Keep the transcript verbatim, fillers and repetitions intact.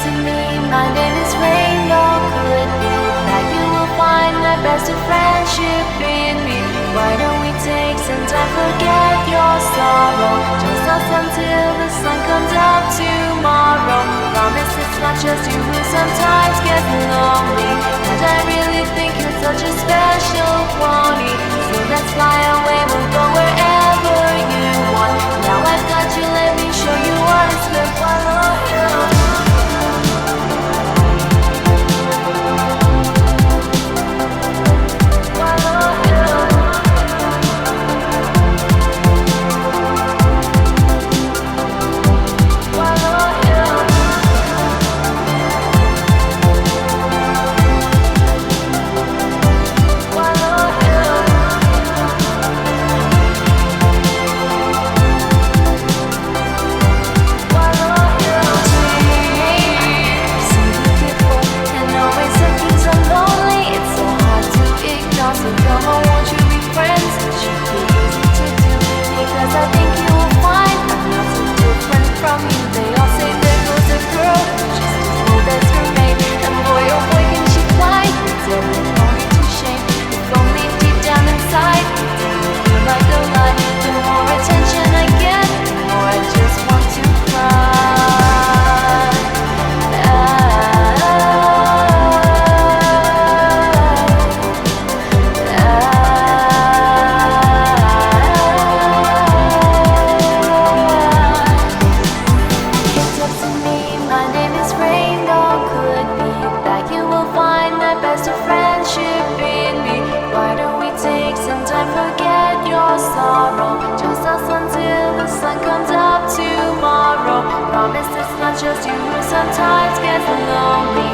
to me, my name is Rainbow. Could be that you will find the best of friendship in me. Why don't we take some time, forget your sorrow? Just us until the sun comes up tomorrow. Promise it's not just you who sometimes gets lonely, and I really think you're such a special pony. So let's fly away, we'll go wherever you want. Now I've got you, let me show you what it's good for. Promise it's not just you who sometimes gets lonely.